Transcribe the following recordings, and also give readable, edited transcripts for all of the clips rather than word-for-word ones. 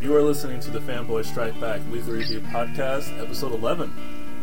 You are listening to the Fanboy Strike Back Weekly Review Podcast, Episode 11.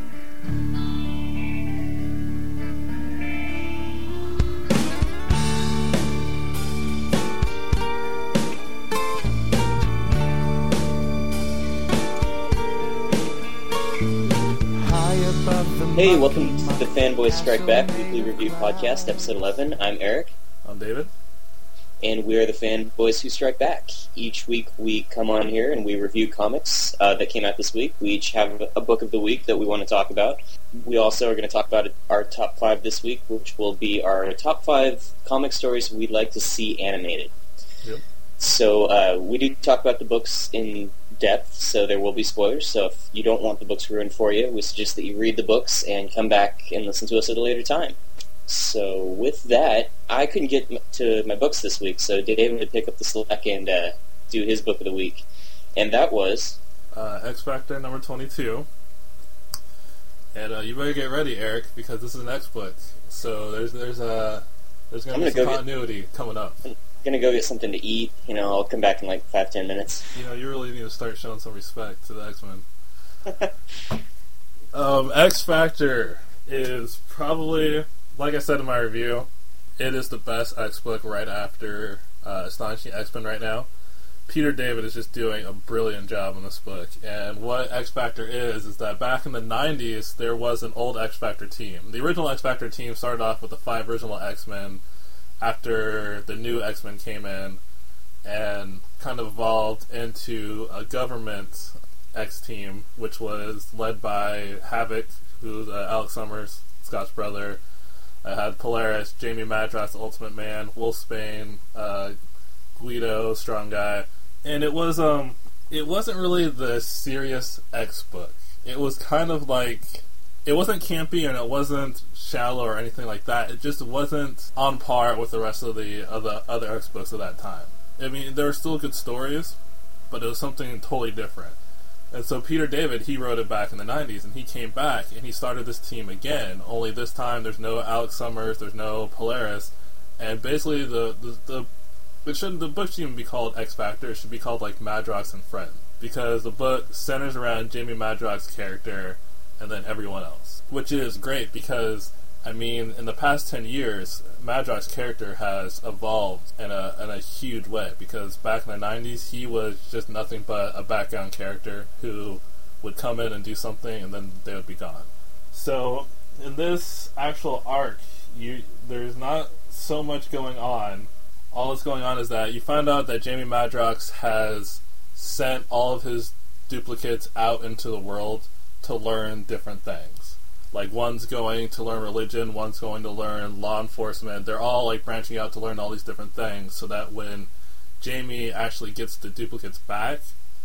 Hey, welcome to the Fanboy Strike Back Weekly Review Podcast, Episode 11. I'm Eric. I'm David. And we are the fanboys who strike back. Each week we come on here and we review comics that came out this week. We each have a book of the week that we want to talk about. We also are going to talk about our top 5 this week, which will be our top 5 comic stories we'd like to see animated. Yep. So we do talk about the books in depth, so there will be spoilers. So if you don't want the books ruined for you, we suggest that you read the books and come back and listen to us at a later time. So with that, I couldn't get to my books this week, so David had to pick up the slack and do his book of the week. And that was... X Factor number 22. And you better get ready, Eric, because this is an X book. So there's going to be some continuity coming up. I'm going to go get something to eat. I'll come back in like 5-10 minutes. You really need to start showing some respect to the X-Men. X Factor is probably... Like I said in my review, it is the best X book right after Astonishing X-Men right now. Peter David is just doing a brilliant job on this book. And what X Factor is that back in the 90s, there was an old X Factor team. The original X Factor team started off with the 5 original X-Men after the new X-Men came in and kind of evolved into a government X team, which was led by Havoc, who's Alex Summers, Scott's brother. I had Polaris, Jamie Madrox, Ultimate Man, Wolfsbane, Guido, Strong Guy, and it wasn't really the serious X book. It was kind of like, it wasn't campy and it wasn't shallow or anything like that. It just wasn't on par with the rest of the other X books of that time. I mean, there were still good stories, but it was something totally different. And so Peter David, he wrote it back in the 90s, and he came back, and he started this team again, only this time there's no Alex Summers, there's no Polaris, and basically the book shouldn't even be called X Factor, it should be called like Madrox and Friends, because the book centers around Jamie Madrox's character, and then everyone else. Which is great, because, I mean, in the past 10 years, Madrox's character has evolved in a huge way, because back in the 90s, he was just nothing but a background character who would come in and do something, and then they would be gone. So, in this actual arc, there's not so much going on. All that's going on is that you find out that Jamie Madrox has sent all of his duplicates out into the world to learn different things. Like, one's going to learn religion, one's going to learn law enforcement. They're all, like, branching out to learn all these different things so that when Jamie actually gets the duplicates back,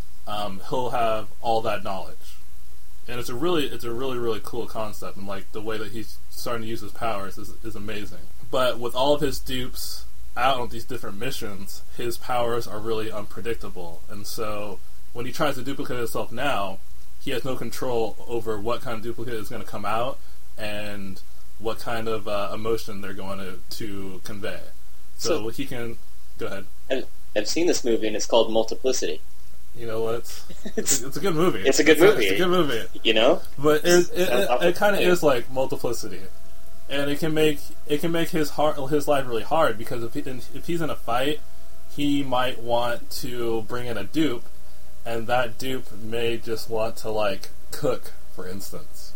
he'll have all that knowledge. And it's a really, really cool concept, and, like, the way that he's starting to use his powers is amazing. But with all of his dupes out on these different missions, his powers are really unpredictable. And so, when he tries to duplicate himself now, he has no control over what kind of duplicate is going to come out and what kind of emotion they're going to convey. So he can... Go ahead. I've seen this movie, and it's called Multiplicity. You know what? It's a good movie. It's a good movie. It's a good movie. But it kind of is like Multiplicity. And it can make his life really hard, because if he's in a fight, he might want to bring in a dupe, and that dupe may just want to, like, cook, for instance.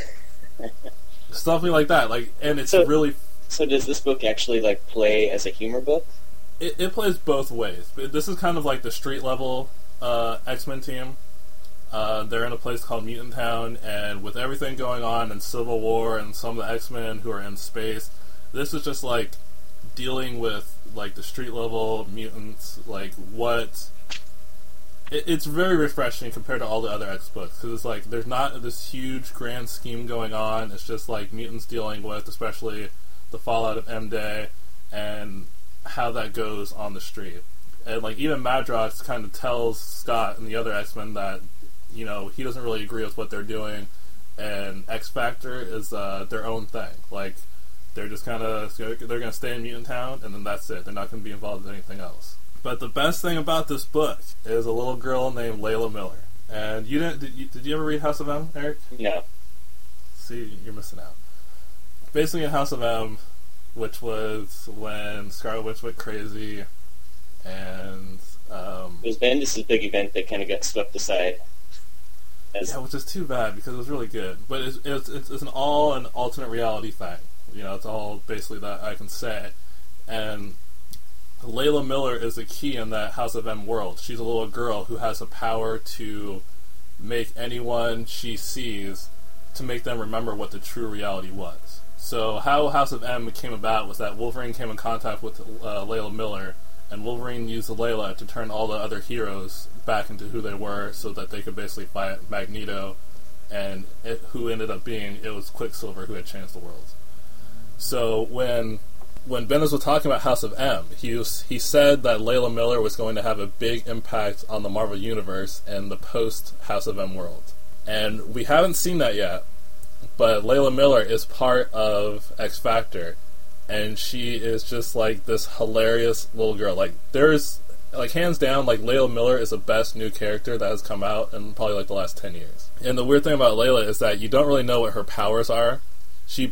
Something like that. And it's really... So does this book actually, like, play as a humor book? It plays both ways. This is kind of like the street-level X-Men team. They're in a place called Mutant Town, and with everything going on in Civil War and some of the X-Men who are in space, this is just, like, dealing with, like, the street-level mutants, like, what... It's very refreshing compared to all the other X books, because it's like there's not this huge grand scheme going on. It's just like mutants dealing with, especially the fallout of M-Day and how that goes on the street. And like even Madrox kind of tells Scott and the other X-Men that he doesn't really agree with what they're doing, and X Factor is their own thing. Like they're just kind of they're going to stay in Mutant Town, and then that's it. They're not going to be involved in anything else. But the best thing about this book is a little girl named Layla Miller. And you didn't? Did you ever read House of M, Eric? No. See, you're missing out. Basically, in House of M, which was when Scarlet Witch went crazy, and it was Bendis' big event that kind of got swept aside. Yeah, which is too bad because it was really good. But it's an alternate reality thing. You know, it's all basically that I can say. And Layla Miller is the key in that House of M world. She's a little girl who has the power to make anyone she sees to make them remember what the true reality was. So how House of M came about was that Wolverine came in contact with Layla Miller, and Wolverine used Layla to turn all the other heroes back into who they were so that they could basically fight Magneto, and who ended up being, it was Quicksilver who had changed the world. So when Bendis was talking about House of M, he said that Layla Miller was going to have a big impact on the Marvel Universe and the post-House of M world. And we haven't seen that yet, but Layla Miller is part of X Factor, and she is just like this hilarious little girl. Like, there's, like, hands down, like, Layla Miller is the best new character that has come out in probably like the last 10 years. And the weird thing about Layla is that you don't really know what her powers are. She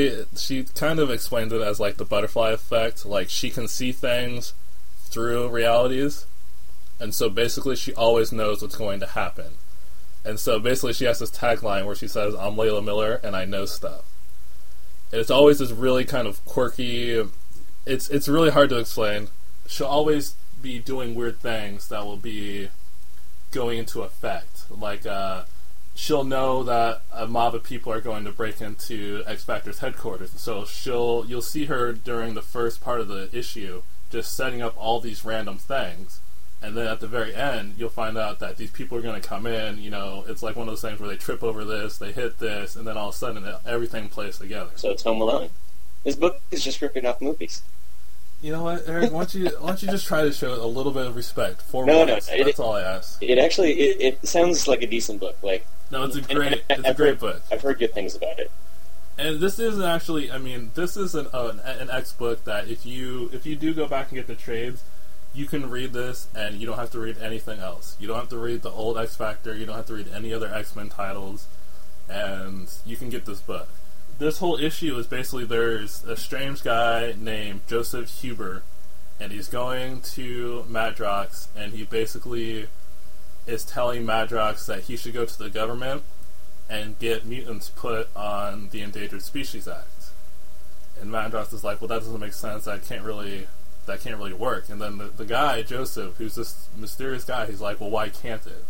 kind of explains it as like the butterfly effect. Like, she can see things through realities, and so basically she always knows what's going to happen. And so basically she has this tagline where she says, "I'm Layla Miller and I know stuff." And it's always this really kind of quirky, it's really hard to explain. She'll always be doing weird things that will be going into effect. Like, she'll know that a mob of people are going to break into X Factor's headquarters. So you'll see her during the first part of the issue just setting up all these random things. And then at the very end, you'll find out that these people are going to come in. You know, it's like one of those things where they trip over this, they hit this, and then all of a sudden everything plays together. So it's Home Alone. This book is just ripping off movies. You know what, Eric? Why don't you just try to show a little bit of respect for once? That's all I ask. It sounds like a decent book. Like, no, it's a great book. I've heard good things about it. And this isn't actually. I mean, this is an X book that if you do go back and get the trades, you can read this and you don't have to read anything else. You don't have to read the old X Factor. You don't have to read any other X-Men titles, and you can get this book. This whole issue is basically there's a strange guy named Joseph Huber, and he's going to Madrox, and he basically is telling Madrox that he should go to the government and get mutants put on the Endangered Species Act. And Madrox is like, well, that doesn't make sense. That can't really work. And then the guy, Joseph, who's this mysterious guy, he's like, well, why can't it?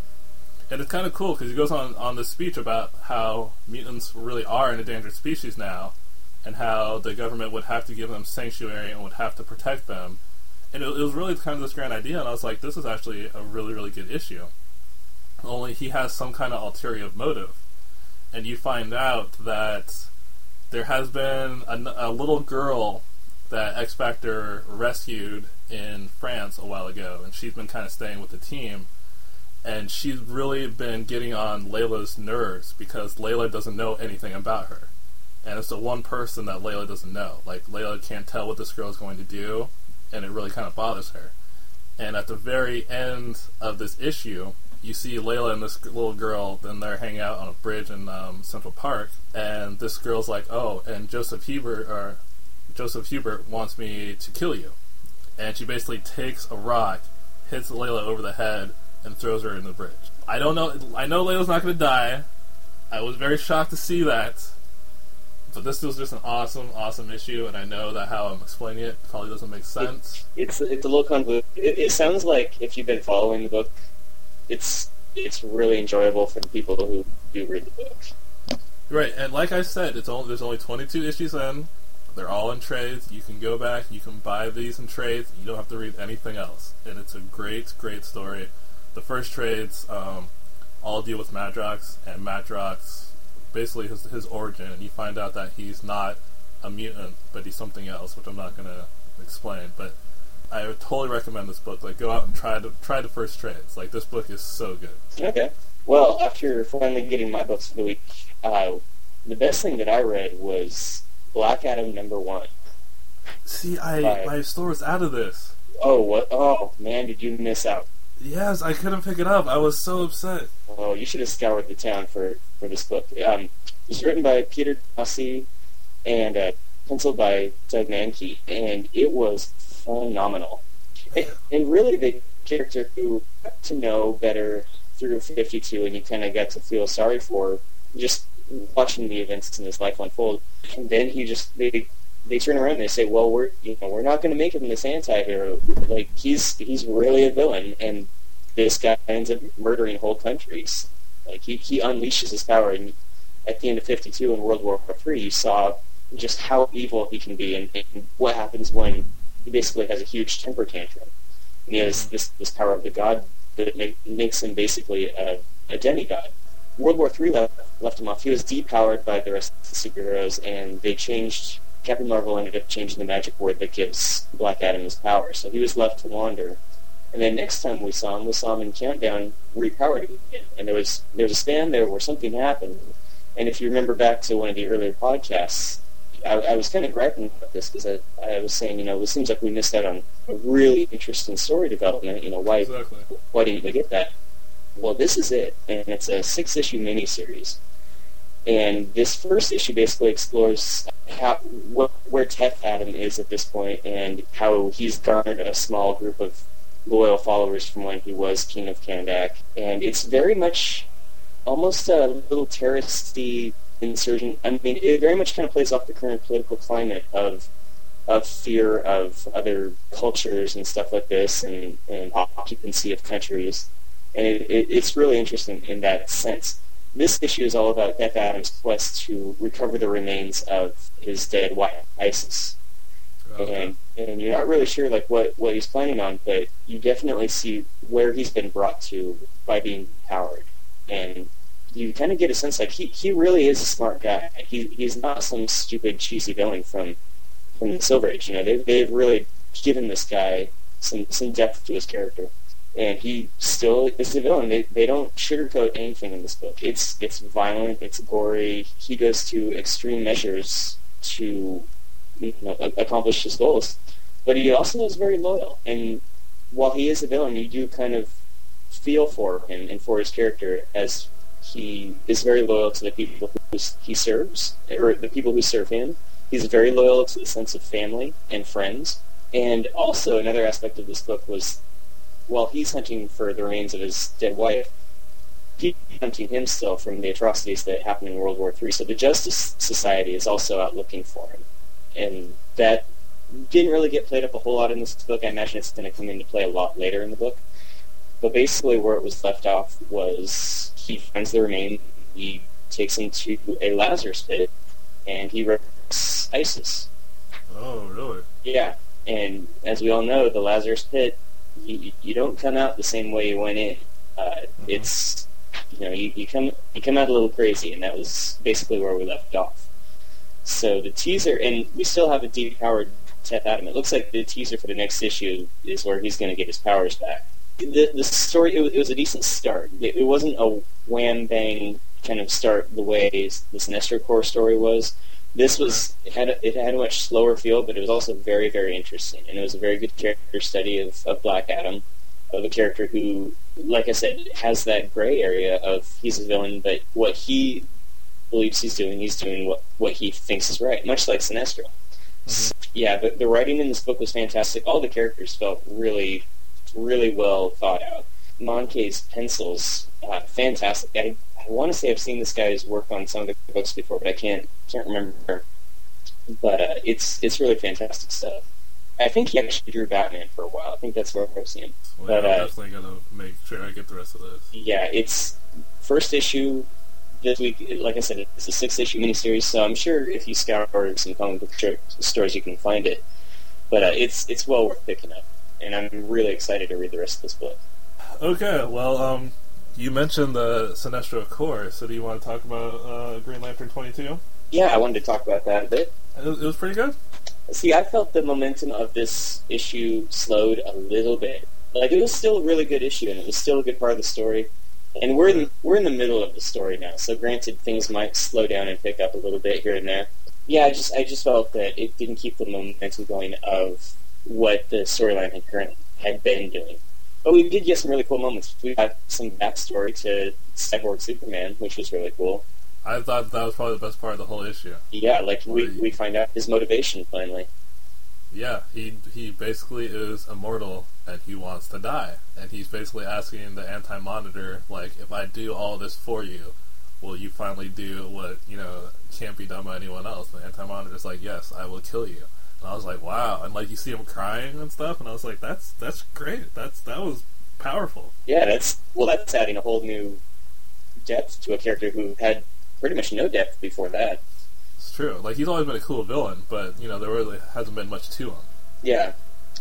And it's kind of cool because he goes on this speech about how mutants really are an endangered species now, and how the government would have to give them sanctuary and would have to protect them. And it was really kind of this grand idea, and I was like, this is actually a really, really good issue. Only he has some kind of ulterior motive. And you find out that there has been a little girl that X Factor rescued in France a while ago, and she's been kind of staying with the team. And she's really been getting on Layla's nerves because Layla doesn't know anything about her. And it's the one person that Layla doesn't know. Like, Layla can't tell what this girl is going to do, and it really kind of bothers her. And at the very end of this issue, you see Layla and this little girl, then they're hanging out on a bridge in Central Park, and this girl's like, oh, and Joseph Hubert wants me to kill you. And she basically takes a rock, hits Layla over the head, and throws her in the bridge. I know Layla's not going to die. I was very shocked to see that. But this was just an awesome, awesome issue, and I know that how I'm explaining it probably doesn't make sense. It's a little convoluted. It sounds like if you've been following the book, it's really enjoyable for the people who do read the book. Right, and like I said, there's only 22 issues in. They're all in trades. You can go back, you can buy these in trades. You don't have to read anything else. And it's a great, great story. The first trades all deal with Madrox, and Madrox, basically his origin, and you find out that he's not a mutant, but he's something else, which I'm not going to explain. But I would totally recommend this book. Like, go out and try the first trades. Like, this book is so good. Okay. Well, after finally getting my books for the week, the best thing that I read was Black Adam #1. See, my store was out of this. Oh, what? Oh, man, did you miss out? Yes, I couldn't pick it up. I was so upset. Oh, you should have scoured the town for this book. It was written by Peter Dossi and penciled by Doug Mankey, and it was phenomenal. And really, the character who got to know better through 52, and you kind of got to feel sorry for just watching the events in his life unfold. And then they turn around and they say, "Well, we're not going to make him this anti-hero. Like he's really a villain." And this guy ends up murdering whole countries. Like he unleashes his power. And at the end of 52 in World War III, you saw just how evil he can be, and what happens when he basically has a huge temper tantrum. And he has this power of the god that makes him basically a demigod. World War III left him off. He was depowered by the rest of the superheroes, and they changed. Captain Marvel ended up changing the magic word that gives Black Adam his power, so he was left to wander. And then next time we saw him in Countdown repowered again. And there was a span there where something happened. And if you remember back to one of the earlier podcasts, I was kind of griping about this because I was saying, it seems like we missed out on a really interesting story development. Why didn't we get that? Well, this is it, and it's a 6-issue miniseries. And this first issue basically explores where Teth Adam is at this point, and how he's garnered a small group of loyal followers from when he was King of Kahndaq. And it's very much almost a little terroristy insurgent. I mean, it very much kind of plays off the current political climate of fear of other cultures and stuff like this, and occupancy of countries. And it's really interesting in that sense. This issue is all about Teth Adam's quest to recover the remains of his dead wife, Isis. Okay. And you're not really sure what he's planning on, but you definitely see where he's been brought to by being powered. And you kind of get a sense he really is a smart guy. He's not some stupid, cheesy villain from the Silver Age. They've really given this guy some depth to his character. And he still is the villain. They don't sugarcoat anything in this book. It's violent, it's gory. He goes to extreme measures to accomplish his goals. But he also is very loyal. And while he is a villain, you do kind of feel for him and for his character, as he is very loyal to the people who he serves, or the people who serve him. He's very loyal to the sense of family and friends. And also another aspect of this book was, while he's hunting for the remains of his dead wife, he's hunting him still from the atrocities that happened in World War III. So the Justice Society is also out looking for him. And that didn't really get played up a whole lot in this book. I imagine it's going to come into play a lot later in the book. But basically where it was left off was he finds the remains, he takes him to a Lazarus pit, and he wrecks Isis. Oh, really? Yeah. And as we all know, the Lazarus pit, you don't come out the same way you went in. It's you come out a little crazy, and that was basically where we left off. So the teaser, and we still have a depowered Teth Adam. It looks like the teaser for the next issue is where he's going to get his powers back. The story, it was a decent start. It wasn't a wham bang kind of start the way the Sinestro Corps story was. This was it had a much slower feel, but it was also very, very interesting, and it was a very good character study of Black Adam, of a character who, like I said, has that gray area of he's a villain, but what he believes he's doing what he thinks is right, much like Sinestro. Mm-hmm. So, yeah, the writing in this book was fantastic. All the characters felt really, really well thought out. Monkey's pencils, fantastic. I want to say I've seen this guy's work on some of the books before, but I can't remember. But it's really fantastic stuff. I think he actually drew Batman for a while. I think that's where I've seen him. Well, but I'm definitely gonna make sure I get the rest of this. Yeah, it's first issue this week. Like I said, it's a 6-issue miniseries, so I'm sure if you scour some comic book stores, you can find it. But it's well worth picking up, and I'm really excited to read the rest of this book. Okay, well, you mentioned the Sinestro Corps, so do you want to talk about Green Lantern 22? Yeah, I wanted to talk about that a bit. It was pretty good. See, I felt the momentum of this issue slowed a little bit. Like, it was still a really good issue, and it was still a good part of the story. And we're in the middle of the story now, so granted, things might slow down and pick up a little bit here and there. Yeah, I just felt that it didn't keep the momentum going of what the storyline had been doing. But we did get some really cool moments. We got some backstory to Cyborg Superman, which was really cool. I thought that was probably the best part of the whole issue. Yeah, like we find out his motivation finally. Yeah, he basically is immortal, and he wants to die. And he's basically asking the Anti-Monitor, like, if I do all this for you, will you finally do what, can't be done by anyone else? And the Anti-Monitor's like, yes, I will kill you. And I was like, wow. And, like, you see him crying and stuff, and I was like, that's great. That was powerful. Yeah, that's adding a whole new depth to a character who had pretty much no depth before that. It's true. Like, he's always been a cool villain, but, there really hasn't been much to him. Yeah.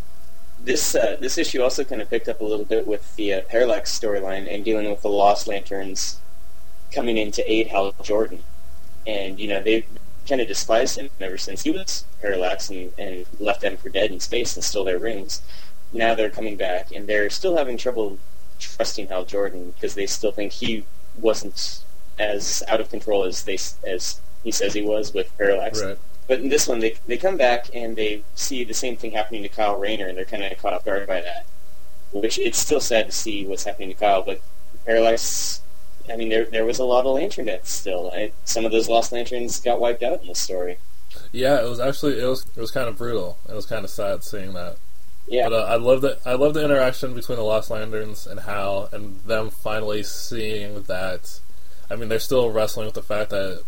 This issue also kind of picked up a little bit with the Parallax storyline and dealing with the Lost Lanterns coming in to aid Hal Jordan. And, they kind of despised him ever since he was Parallax and left them for dead in space and stole their rings. Now they're coming back, and they're still having trouble trusting Hal Jordan because they still think he wasn't as out of control as he says he was with Parallax. Right. But in this one, they come back and they see the same thing happening to Kyle Rayner, and they're kind of caught off guard by that. Which, it's still sad to see what's happening to Kyle, but Parallax, I mean, there was a lot of lantern deaths still. Some of those Lost Lanterns got wiped out in this story. Yeah, it was kind of brutal. It was kind of sad seeing that. Yeah. But I love the interaction between the Lost Lanterns and Hal, and them finally seeing that. I mean, they're still wrestling with the fact that,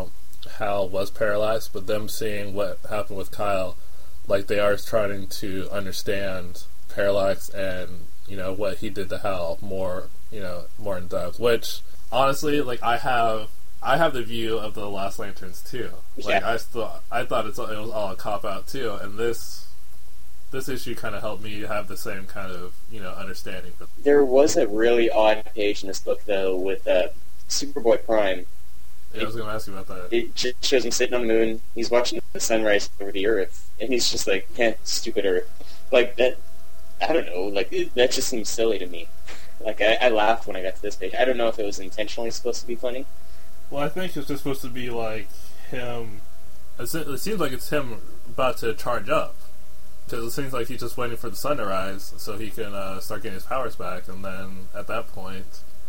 Hal was paralyzed, but them seeing what happened with Kyle, like, they are trying to understand Parallax and, what he did to Hal more in depth, which, honestly, like, I have the view of the Lost Lanterns, too. Like, yeah. I thought it was all a cop-out, too, and this issue kind of helped me have the same kind of, understanding. There was a really odd page in this book, though, with Superboy Prime. Yeah, I was going to ask you about that. It just shows him sitting on the moon, he's watching the sunrise over the Earth, and he's just like, stupid Earth. Like, that, I don't know, like, that just seems silly to me. Like, I laughed when I got to this page. I don't know if it was intentionally supposed to be funny. Well, I think it's just supposed to be, like, him... It seems like it's him about to charge up. Because it seems like he's just waiting for the sun to rise so he can start getting his powers back, and then, at that point...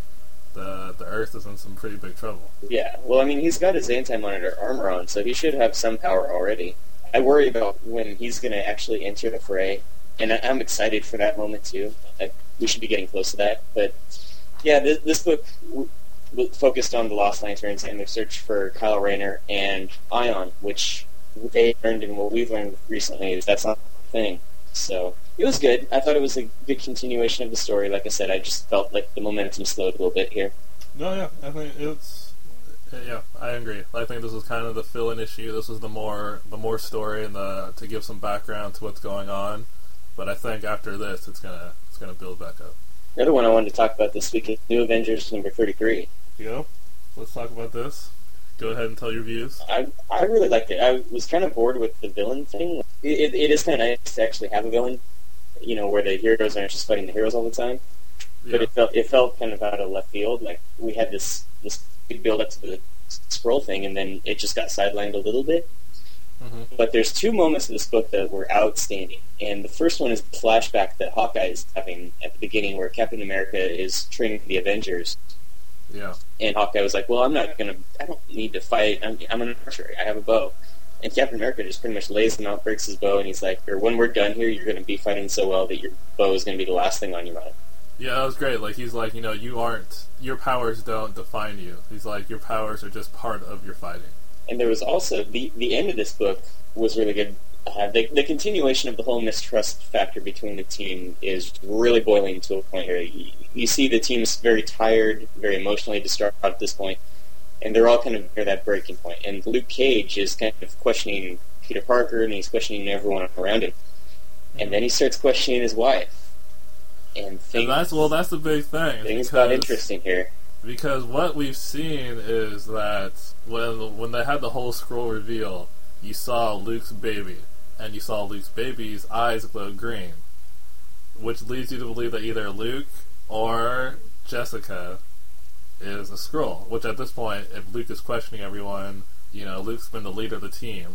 The Earth is in some pretty big trouble. Yeah, well, I mean, he's got his Anti-Monitor armor on, so he should have some power already. I worry about when he's going to actually enter the fray, and I'm excited for that moment, too. We should be getting close to that. But, yeah, this book focused on the Lost Lanterns and their search for Kyle Rayner and Ion, which they learned and what we've learned recently is that's not the thing. So... it was good. I thought it was a good continuation of the story. Like I said, I just felt like the momentum slowed a little bit here. No, yeah, I think I agree. I think this was kind of the fill-in issue. This was the more story and to give some background to what's going on. But I think after this, it's gonna build back up. Another one I wanted to talk about this week is New Avengers number 33. Let's talk about this. Go ahead and tell your views. I really liked it. I was kind of bored with the villain thing. It is kind of nice to actually have a villain. Where the heroes aren't just fighting the heroes all the time. Yeah. But it felt kind of out of left field. Like, we had this big build up to the scroll thing, and then it just got sidelined a little bit. Mm-hmm. But there's two moments in this book that were outstanding. And the first one is the flashback that Hawkeye is having at the beginning, where Captain America is training the Avengers. Yeah. And Hawkeye was like, well, I don't need to fight. I'm an archer. I have a bow. And Captain America just pretty much lays him out, breaks his bow, and he's like, when we're done here, you're going to be fighting so well that your bow is going to be the last thing on your mind. Yeah, that was great. Like, he's like, your powers don't define you. He's like, your powers are just part of your fighting. And there was also, the end of this book was really good. The continuation of the whole mistrust factor between the team is really boiling to a point here. You see the team's very tired, very emotionally distraught at this point. And they're all kind of near that breaking point. And Luke Cage is kind of questioning Peter Parker, and he's questioning everyone around him. And then he starts questioning his wife. And that's the big thing. Things got interesting here. Because what we've seen is that when they had the whole scroll reveal, you saw Luke's baby. And you saw Luke's baby's eyes glow green. Which leads you to believe that either Luke or Jessica is a Skrull, which at this point, if Luke is questioning everyone, Luke's been the leader of the team,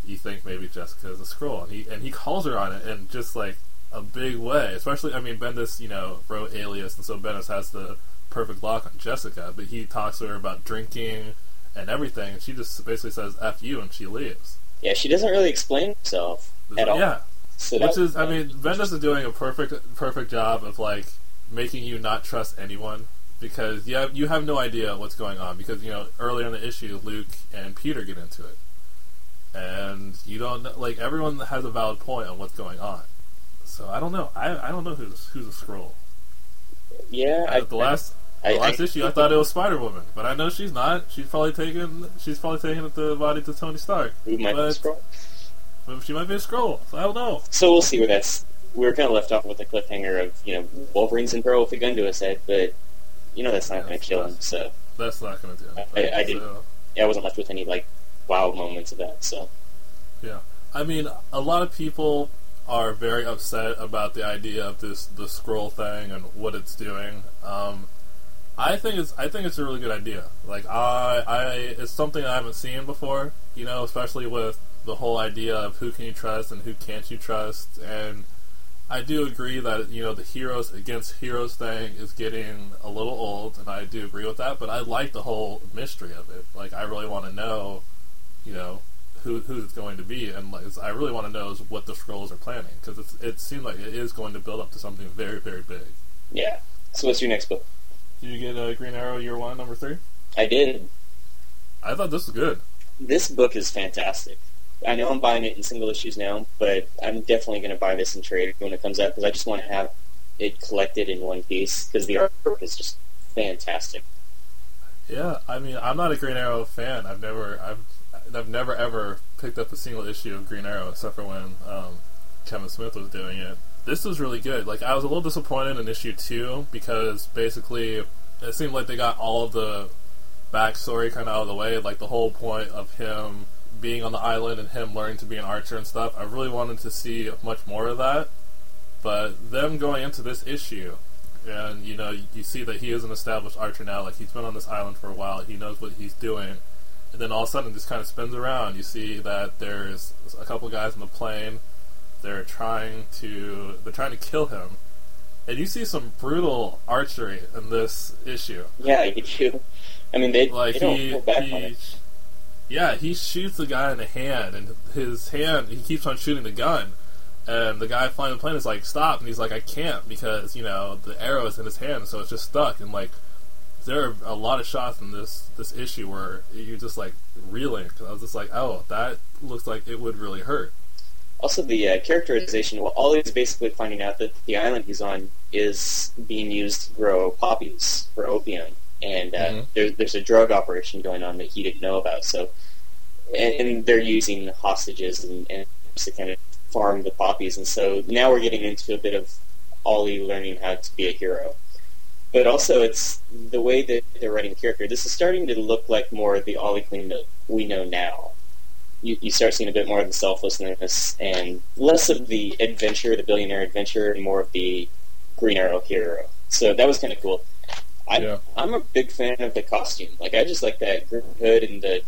you think maybe Jessica is a Skrull, and he calls her on it in just like a big way. Especially, I mean, Bendis, wrote Alias, and so Bendis has the perfect lock on Jessica, but he talks to her about drinking and everything, and she just basically says "F you" and she leaves. Yeah, she doesn't really explain herself at all. Yeah, so Bendis is doing a perfect job of like making you not trust anyone, because you have no idea what's going on, because earlier in the issue Luke and Peter get into it, and you don't know, like, everyone has a valid point on what's going on. So I don't know. I don't know who's a Skrull. Yeah, the last issue I thought it was Spider-Woman, but I know she's not. She's probably taking the body to Tony Stark. Who might be a Skrull? She might be a Skrull. So I don't know. So we'll see where that's. We were kind of left off with the cliffhanger of Wolverine's in peril with a gun to his head, but that's not going to kill him. So that's not going to do it. I didn't. Yeah, I wasn't left with any wow moments of that. So yeah, I mean, a lot of people are very upset about the idea of the Skrull thing and what it's doing. I think it's a really good idea. Like, it's something I haven't seen before. Especially with the whole idea of who can you trust and who can't you trust. And I do agree that the heroes against heroes thing is getting a little old, and I do agree with that. But I like the whole mystery of it. Like, I really want to know, who it's going to be, and I really want to know is what the Skrulls are planning, because it seems like it is going to build up to something very, very big. Yeah. So what's your next book? Did you get Green Arrow Year 1, number 3? I did. I thought this was good. This book is fantastic. I know I'm buying it in single issues now, but I'm definitely going to buy this in trade when it comes out, because I just want to have it collected in one piece, because the artwork is just fantastic. Yeah, I mean, I'm not a Green Arrow fan. I've never ever picked up a single issue of Green Arrow, except for when Kevin Smith was doing it. This was really good. Like, I was a little disappointed in issue 2, because basically it seemed like they got all of the backstory kind of out of the way, like the whole point of him being on the island and him learning to be an archer and stuff. I really wanted to see much more of that, but them going into this issue, and you see that he is an established archer now. Like, he's been on this island for a while, he knows what he's doing, and then all of a sudden it just kind of spins around. You see that there's a couple guys on the plane. They're trying to kill him, and you see some brutal archery in this issue. Yeah, you do. I mean, they don't pull back on it. Yeah, he shoots the guy in the hand, and he keeps on shooting the gun, and the guy flying the plane is like, stop, and he's like, I can't, because the arrow is in his hand, so it's just stuck. And like, there are a lot of shots in this issue where you're just like reeling, because I was just like, oh, that looks like it would really hurt. Also, the characterization, Ollie is basically finding out that the island he's on is being used to grow poppies for opium, and there's a drug operation going on that he didn't know about. So, and they're using hostages and to kind of farm the poppies, and so now we're getting into a bit of Ollie learning how to be a hero. But also, it's the way that they're writing the character. This is starting to look like more of the Ollie we know now. You start seeing a bit more of the selflessness and less of the adventure, the billionaire adventure, and more of the Green Arrow hero. So that was kind of cool. I'm a big fan of the costume. Like, I just like that hood and the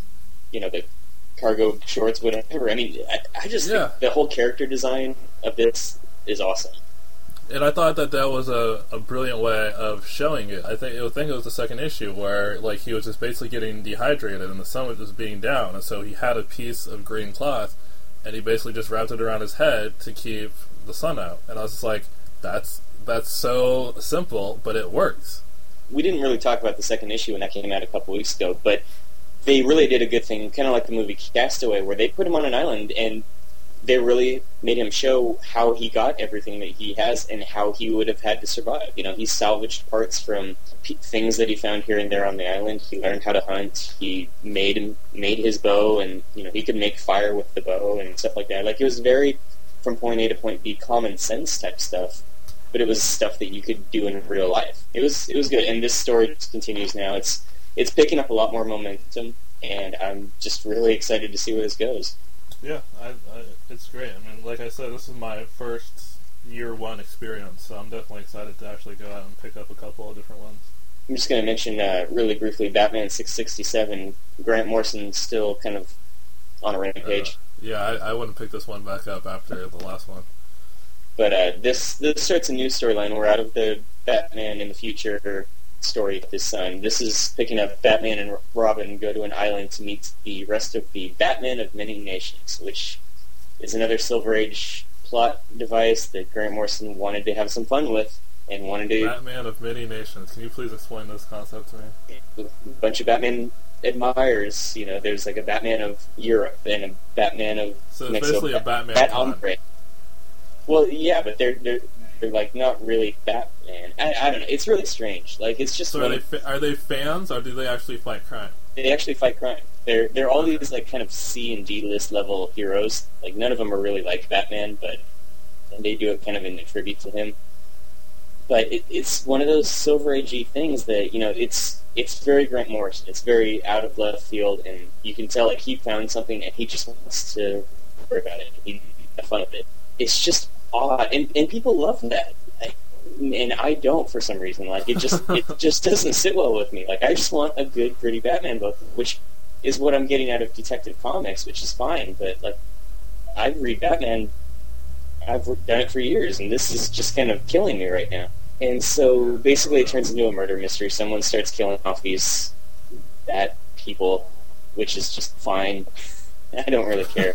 cargo shorts, whatever. I mean, I just think the whole character design of this is awesome. And I thought that was a brilliant way of showing it. I think it was the second issue where, like, he was just basically getting dehydrated and the sun was just being down, and so he had a piece of green cloth and he basically just wrapped it around his head to keep the sun out. And I was just like, that's so simple, but it works. We didn't really talk about the second issue when that came out a couple weeks ago, but they really did a good thing, kind of like the movie Castaway, where they put him on an island and they really made him show how he got everything that he has and how he would have had to survive. He salvaged parts from things that he found here and there on the island. He learned how to hunt. He made his bow, and he could make fire with the bow and stuff like that. Like, it was very from point A to point B common sense type stuff, but it was stuff that you could do in real life. It was good, and this story just continues now. It's picking up a lot more momentum, and I'm just really excited to see where this goes. Yeah, it's great. I mean, like I said, this is my first year 1 experience, so I'm definitely excited to actually go out and pick up a couple of different ones. I'm just going to mention really briefly Batman 667. Grant Morrison's still kind of on a rampage. Yeah, I wouldn't pick this one back up after the last one. But this starts a new storyline. We're out of the Batman in the future story with his son. This is picking up Batman and Robin go to an island to meet the rest of the Batman of many nations, which is another Silver Age plot device that Grant Morrison wanted to have some fun with and wanted to... Batman of many nations. Can you please explain this concept to me? A bunch of Batman admirers. You know, there's like a Batman of Europe and a Batman of... So it's basically a Batman Ombre. Well, yeah, but they're like not really Batman. I don't know. It's really strange. Like, it's just... So are they fans, or do they actually fight crime? They actually fight crime. They're all these like kind of C and D list level heroes. Like, none of them are really like Batman, but they do it kind of in a tribute to him. But it's one of those Silver Age-y things that, you know, it's very Grant Morrison. It's very out of left field, and you can tell like he found something and he just wants to work about it. He have fun with it. It's just odd, and people love that. And I don't for some reason. Like, it just doesn't sit well with me. Like, I just want a good, gritty Batman book, which is what I'm getting out of Detective Comics, which is fine. But like, I read Batman. I've done it for years, and this is just kind of killing me right now. And so basically, it turns into a murder mystery. Someone starts killing off these bad people, which is just fine. I don't really care.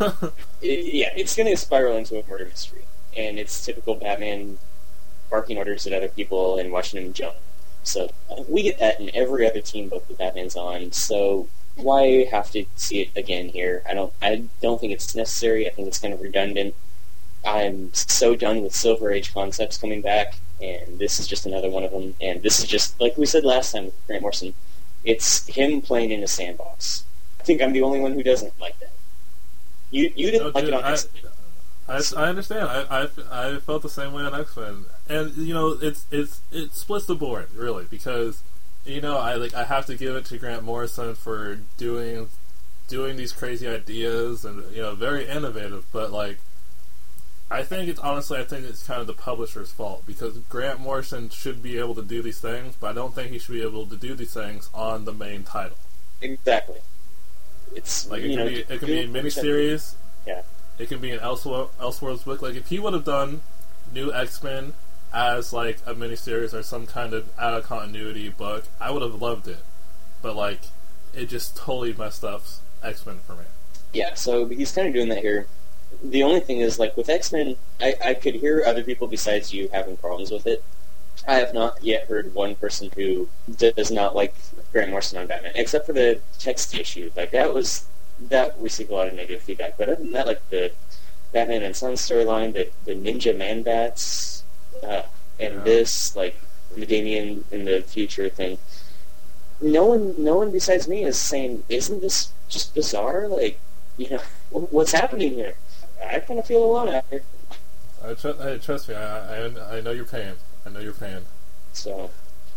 It's going to spiral into a murder mystery, and it's typical Batman barking orders at other people and watching them jump. So we get that in every other team book that Batman's on. So why have to see it again here? I don't think it's necessary. I think it's kind of redundant. I'm so done with Silver Age concepts coming back, and this is just another one of them. And this is just, like we said last time with Grant Morrison, it's him playing in a sandbox. I think I'm the only one who doesn't like that. You didn't like it on X-Men. I understand. I felt the same way on X-Men, and you know, it splits the board really, because you know, I have to give it to Grant Morrison for doing these crazy ideas, and you know, very innovative. But like, I think it's kind of the publisher's fault, because Grant Morrison should be able to do these things, but I don't think he should be able to do these things on the main title. Exactly. It's like it can be a miniseries. Yeah. It can be an Elseworlds book. Like, if he would have done New X-Men as like a miniseries or some kind of out of continuity book, I would have loved it. But like, it just totally messed up X-Men for me. Yeah, so he's kind of doing that here. The only thing is, like, with X-Men, I could hear other people besides you having problems with it. I have not yet heard one person who does not like Grant Morrison on Batman, except for the text issue. Like, that received a lot of negative feedback. But other than that, like, the Batman and Son storyline, the Ninja Man-Bats, and this, like, the Damian in the future thing, no one besides me is saying, isn't this just bizarre? Like, you know, what's happening here? I kind of feel alone out here. Trust me, I know your pain. I know your pain. So,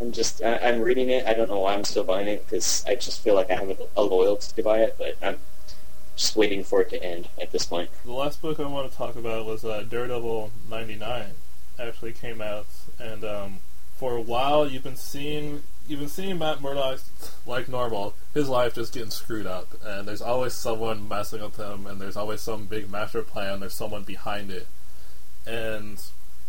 I'm reading it. I don't know why I'm still buying it, because I just feel like I have a loyalty to buy it, but I'm just waiting for it to end at this point. The last book I want to talk about was Daredevil 99. Actually came out, and for a while you've been seeing Matt Murdock, like normal, his life just getting screwed up, and there's always someone messing with him, and there's always some big master plan, there's someone behind it. And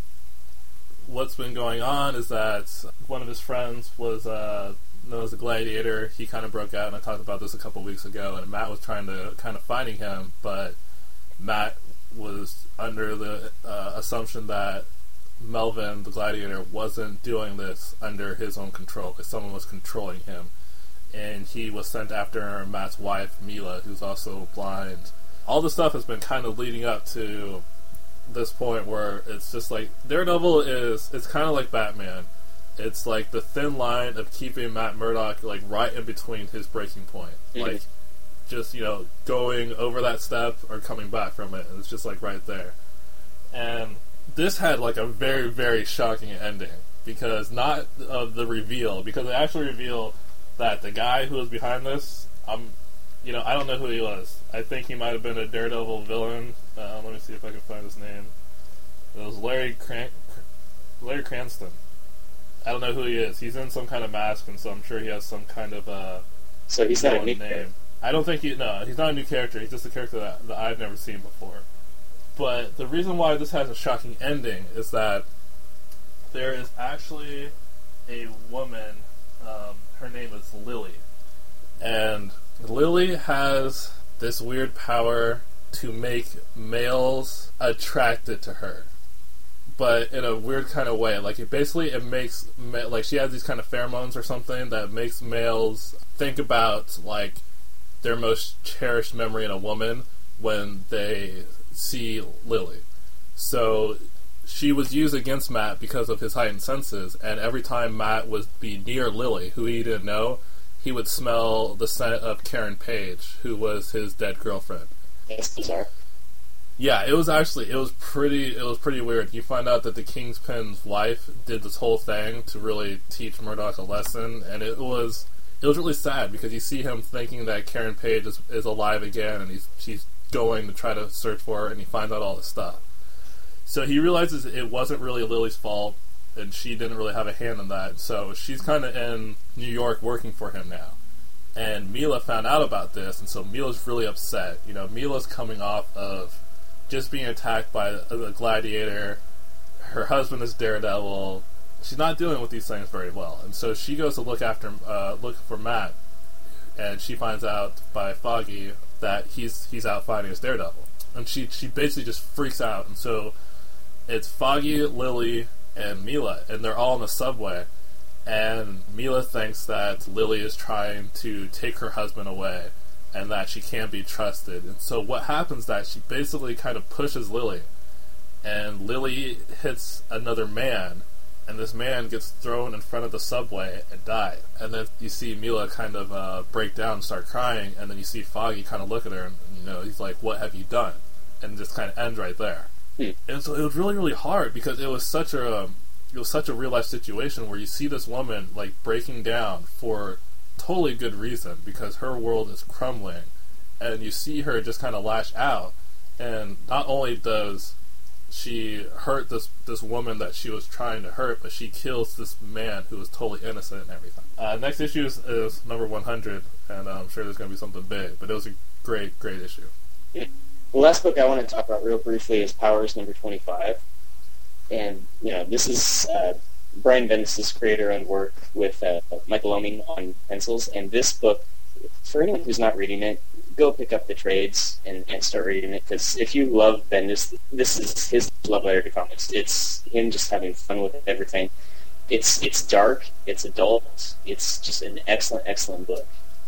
what's been going on is that one of his friends was known as the Gladiator. He kind of broke out, and I talked about this a couple weeks ago, and Matt was trying to kind of fighting him, but Matt was under the assumption that Melvin, the Gladiator, wasn't doing this under his own control, because someone was controlling him. And he was sent after Matt's wife, Mila, who's also blind. All this stuff has been kind of leading up to this point where it's just like, Daredevil it's kind of like Batman. It's like the thin line of keeping Matt Murdock like right in between his breaking point. Mm-hmm. Like, just, you know, going over that step or coming back from it. It's just like right there. And this had like a very, very shocking ending, because not of the reveal, because they actually reveal that the guy who was behind this, I don't know who he was. I think he might have been a Daredevil villain. Let me see if I can find his name. It was Larry Cranston. I don't know who he is. He's in some kind of mask, and so I'm sure he has some kind of so he's not a new name. I don't think he's not a new character. He's just a character that I've never seen before. But the reason why this has a shocking ending is that there is actually a woman, her name is Lily. And Lily has this weird power to make males attracted to her. But in a weird kind of way. Like, it makes, like, she has these kind of pheromones or something that makes males think about, like, their most cherished memory in a woman when they see Lily. So she was used against Matt because of his heightened senses, and every time Matt would be near Lily, who he didn't know, he would smell the scent of Karen Page, who was his dead girlfriend. That's bizarre. Yeah, it was pretty weird. You find out that the Kingpin's wife did this whole thing to really teach Murdoch a lesson, and it was really sad because you see him thinking that Karen Page is alive again, and she's going to try to search for her, and he finds out all this stuff. So he realizes it wasn't really Lily's fault, and she didn't really have a hand in that. So she's kind of in New York working for him now. And Mila found out about this, and so Mila's really upset. You know, Mila's coming off of just being attacked by a gladiator. Her husband is Daredevil. She's not dealing with these things very well. And so she goes to look for Matt, and she finds out by Foggy that he's out fighting as Daredevil. And she basically just freaks out. And so it's Foggy, Lily, and Mila, and they're all in the subway. And Mila thinks that Lily is trying to take her husband away, and that she can't be trusted. And so what happens is that she basically kind of pushes Lily, and Lily hits another man, and this man gets thrown in front of the subway and died. And then you see Mila kind of break down and start crying, and then you see Foggy kind of look at her, and he's like, "What have you done?" And just kind of ends right there. And so it was really, really hard because it was such a real life situation where you see this woman like breaking down for totally good reason because her world is crumbling, and you see her just kind of lash out. And not only does she hurt this woman that she was trying to hurt, but she kills this man who was totally innocent and everything. Next issue is number 100, and I'm sure there's going to be something big, but it was a great issue. The last book I want to talk about real briefly is Powers number 25. And, this is Brian Bendis' creator-owned work with Michael Oeming on pencils. And this book, for anyone who's not reading it, go pick up the trades and start reading it. Because if you love Bendis, this is his love letter to comics. It's him just having fun with everything. It's dark, it's adult, it's just an excellent, excellent book.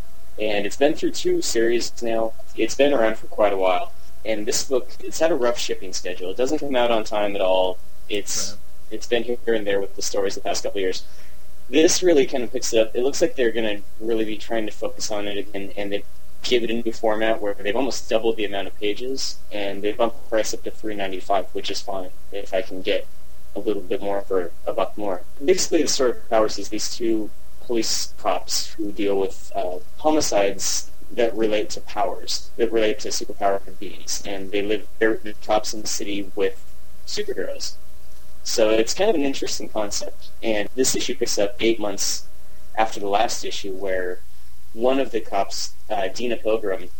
And it's been through 2 series now. It's been around for quite a while. And this book, it's had a rough shipping schedule. It doesn't come out on time at all. It's been here and there with the stories the past couple of years. This really kind of picks it up. It looks like they're going to really be trying to focus on it again, and they give it a new format where they've almost doubled the amount of pages, and they bumped the price up to $3.95, which is fine if I can get a little bit more for $1 more. Basically, the story of Powers is these 2 police cops who deal with homicides that relate to powers, that relate to superpowered beings, and they're cops in the city with superheroes. So it's kind of an interesting concept, and this issue picks up 8 months after the last issue, where one of the cops, Dina Pilgrim,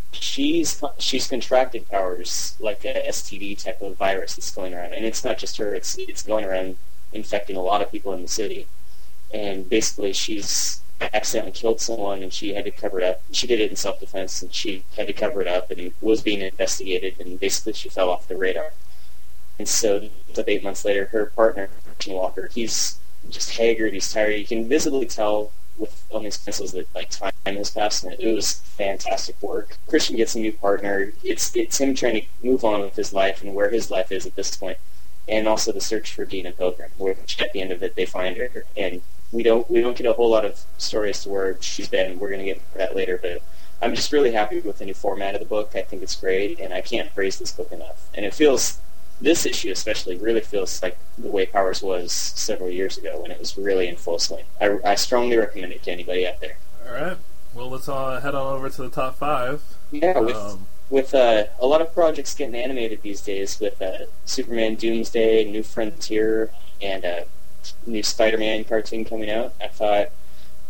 she's contracted powers like a STD type of virus that's going around, and it's not just her; it's going around infecting a lot of people in the city. And basically, she's accidentally killed someone, and she had to cover it up. She did it in self-defense, and she had to cover it up, and was being investigated, and basically she fell off the radar. And so, 8 months later, her partner, Christian Walker, he's just haggard, he's tired. You can visibly tell with on these pencils that time has passed, and it was fantastic work. Christian gets a new partner. It's him trying to move on with his life and where his life is at this point, and also the search for Dina Pilgrim, which at the end of it they find her. And we don't get a whole lot of story as to where she's been. We're going to get to that later, but I'm just really happy with the new format of the book. I think it's great, and I can't praise this book enough. And it feels, this issue especially, really feels like the way Powers was several years ago when it was really in full swing. I strongly recommend it to anybody out there. All right. Well, let's head on over to the top 5. Yeah, with a lot of projects getting animated these days, with Superman Doomsday, New Frontier, and new Spider-Man cartoon coming out, I thought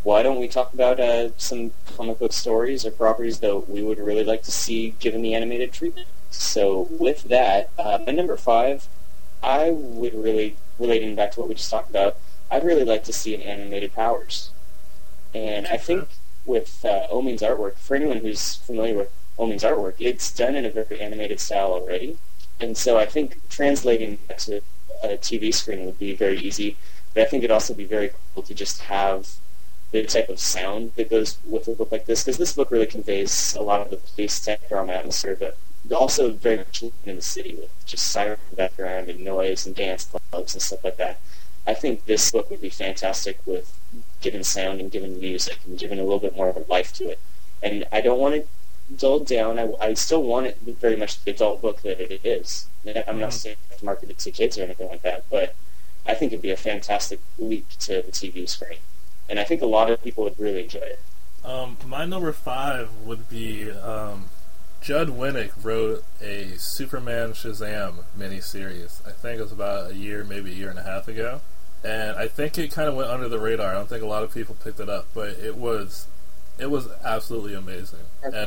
why don't we talk about some comic book stories or properties that we would really like to see given the animated treatment? So with that, my number 5, I would really, relating back to what we just talked about, I'd really like to see an animated Powers. And I think with Omin's artwork, for anyone who's familiar with Omin's artwork, it's done in a very animated style already. And so I think translating that to a TV screen would be very easy. But I think it'd also be very cool to just have the type of sound that goes with a book like this, because this book really conveys a lot of the police tech drama atmosphere, but also very much living in the city with just siren in the background and noise and dance clubs and stuff like that. I think this book would be fantastic with given sound and given music and given a little bit more of a life to it. And I don't want to dull down. I still want it very much the adult book that it is. I'm not saying I have to market it to kids or anything like that, but I think it'd be a fantastic leap to the TV screen. And I think a lot of people would really enjoy it. My number 5 would be Judd Winnick wrote a Superman Shazam miniseries. I think it was about a year, maybe a year and a half ago. And I think it kind of went under the radar. I don't think a lot of people picked it up, but it was absolutely amazing. And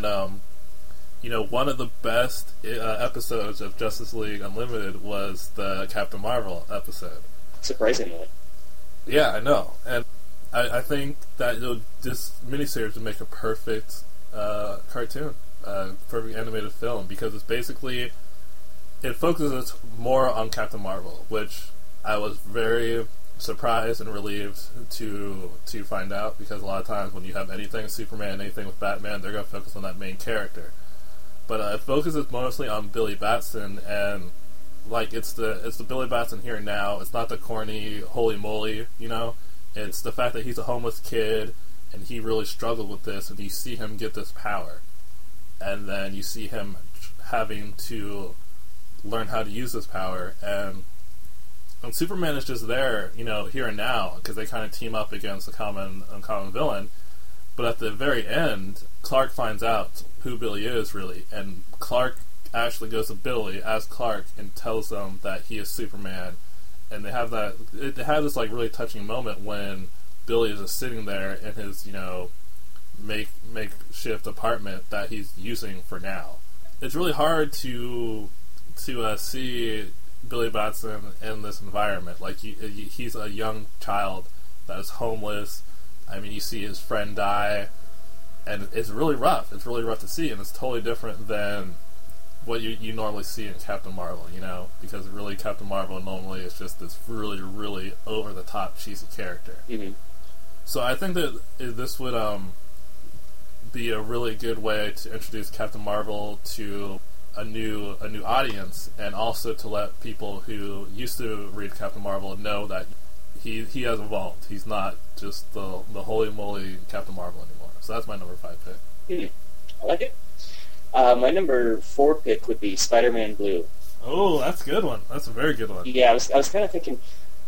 one of the best episodes of Justice League Unlimited was the Captain Marvel episode. Surprisingly. Yeah, I know. And I think that this miniseries would make a perfect cartoon, perfect animated film, because it's basically, it focuses more on Captain Marvel, which I was very surprised and relieved to find out, because a lot of times when you have anything with Superman, anything with Batman, they're going to focus on that main character. But it focuses mostly on Billy Batson, and like it's the Billy Batson here and now. It's not the corny holy moly, It's the fact that he's a homeless kid and he really struggled with this, and you see him get this power, and then you see him having to learn how to use this power, and Superman is just there, here and now, because they kind of team up against a common villain. But at the very end, Clark finds out who Billy is, really, and Clark actually goes to Billy as Clark and tells them that he is Superman. And they have this like really touching moment when Billy is just sitting there in his, makeshift apartment that he's using for now. It's really hard to see Billy Batson in this environment. Like he's a young child that is homeless. I mean, you see his friend die, and it's really rough. It's really rough to see, and it's totally different than what you normally see in Captain Marvel, because really Captain Marvel normally is just this really, really over-the-top cheesy character. Mm-hmm. So I think that this would be a really good way to introduce Captain Marvel to a new audience, and also to let people who used to read Captain Marvel know that he has evolved. He's not just the holy moly Captain Marvel anymore. So that's my number 5 pick. Mm-hmm. I like it. My number 4 pick would be Spider-Man Blue. Oh, that's a good one. That's a very good one. Yeah, I was kind of thinking,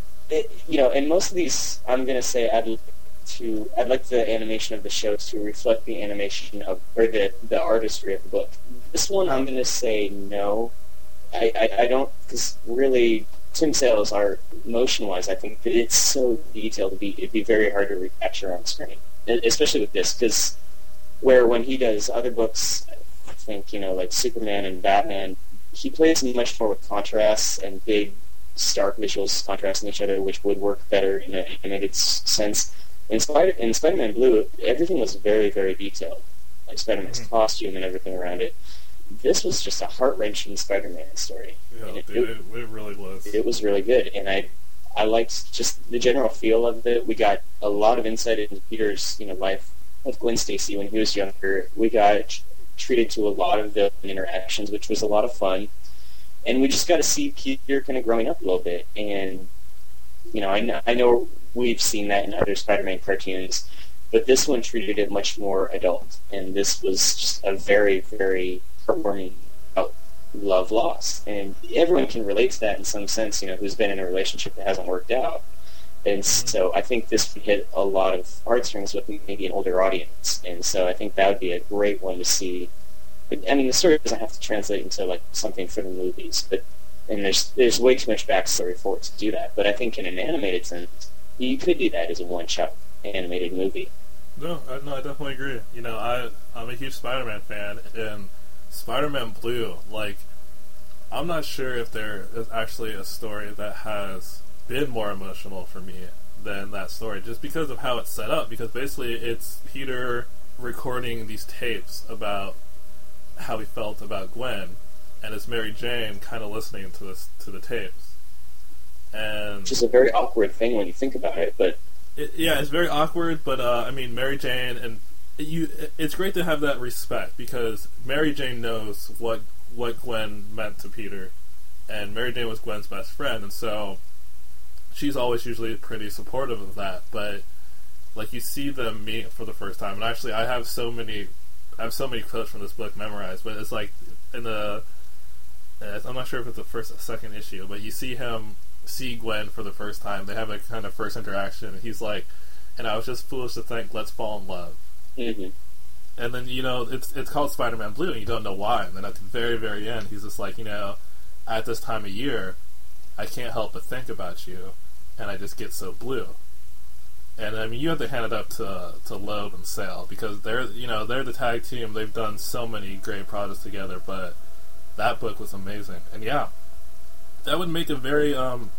in most of these, I'm going to say I'd like the animation of the show to reflect the animation or the artistry of the book. This one, I'm going to say no. I don't, because really, Tim Sale's art, motion-wise, I think that it's so detailed, it'd be very hard to recapture on screen, especially with this, because where when he does other books, I think, like Superman and Batman, he plays much more with contrasts and big, stark visuals contrasting each other, which would work better in an animated sense. In Spider-Man Blue, everything was very, very detailed, like Spider-Man's costume and everything around it. This was just a heart-wrenching Spider-Man story. Yeah, it really was. It was really good, and I liked just the general feel of it. We got a lot of insight into Peter's life with Gwen Stacy when he was younger. We got treated to a lot of the interactions, which was a lot of fun, and we just got to see Peter kind of growing up a little bit. And I know we've seen that in other Spider-Man cartoons, but this one treated it much more adult, and this was just a very, very heartwarming about love lost. And everyone can relate to that in some sense, who's been in a relationship that hasn't worked out. And so I think this would hit a lot of heartstrings with maybe an older audience. And so I think that would be a great one to see. I mean, the story doesn't have to translate into something for the movies, and there's way too much backstory for it to do that. But I think in an animated sense, you could do that as a one-shot animated movie. No, I definitely agree. You know, I'm a huge Spider-Man fan, and Spider-Man Blue, like, I'm not sure if there is actually a story that has been more emotional for me than that story, just because of how it's set up. Because basically, it's Peter recording these tapes about how he felt about Gwen, and it's Mary Jane kind of listening to the tapes, and which is a very awkward thing when you think about it. But it's very awkward. But I mean, Mary Jane and it's great to have that respect, because Mary Jane knows what Gwen meant to Peter, and Mary Jane was Gwen's best friend, and so she's always usually pretty supportive of that. But like, you see them meet for the first time, and actually I have so many quotes from this book memorized, but it's like in the I'm not sure if it's the first or second issue, but you see him see Gwen for the first time. They have a kind of first interaction, and he's like, and I was just foolish to think, let's fall in love. Mm-hmm. And then, you know, it's called Spider-Man Blue, and you don't know why. And then at the very, very end, he's just like, you know, at this time of year, I can't help but think about you, and I just get so blue. And I mean, you have to hand it up to Loeb and Sale, because they're the tag team. They've done so many great projects together, but that book was amazing. And yeah, that would make a very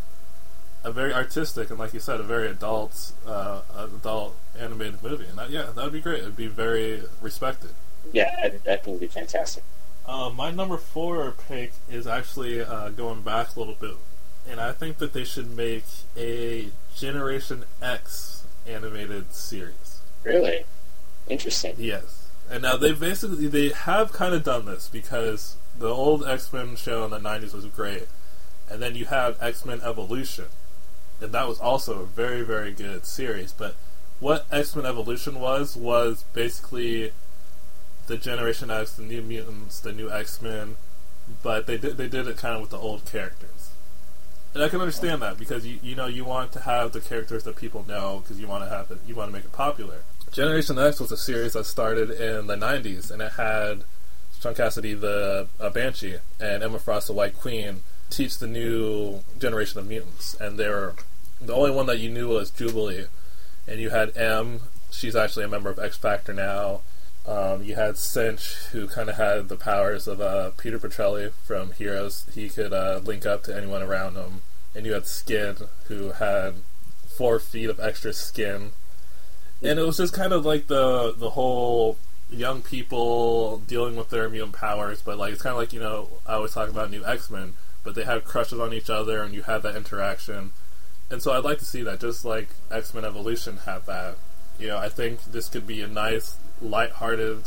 artistic, and like you said, a very adult animated movie. And that would be great. It would be very respected. Yeah, I think it would be fantastic. My number 4 pick is actually going back a little bit, and I think that they should make a Generation X animated series. Really? Interesting. Yes. And now they have kind of done this, because the old X-Men show in the 90s was great, and then you had X-Men Evolution, and that was also a very, very good series. But what X-Men Evolution was basically the Generation X, the New Mutants, the New X-Men, but they did it kind of with the old characters. And I can understand that, because you want to have the characters that people know, because you want to make it popular. Generation X was a series that started in the 90s, and it had Sean Cassidy, the Banshee, and Emma Frost, the White Queen, teach the new generation of mutants. And the only one that you knew was Jubilee. And you had M, she's actually a member of X Factor now. You had Cinch, who kind of had the powers of Peter Petrelli from Heroes. He could link up to anyone around him. And you had Skid, who had 4 feet of extra skin. And it was just kind of like the whole young people dealing with their mutant powers, but like, it's kind of like, I always talk about New X-Men, but they have crushes on each other, and you have that interaction. And so I'd like to see that, just like X-Men Evolution had that. I think this could be a nice, lighthearted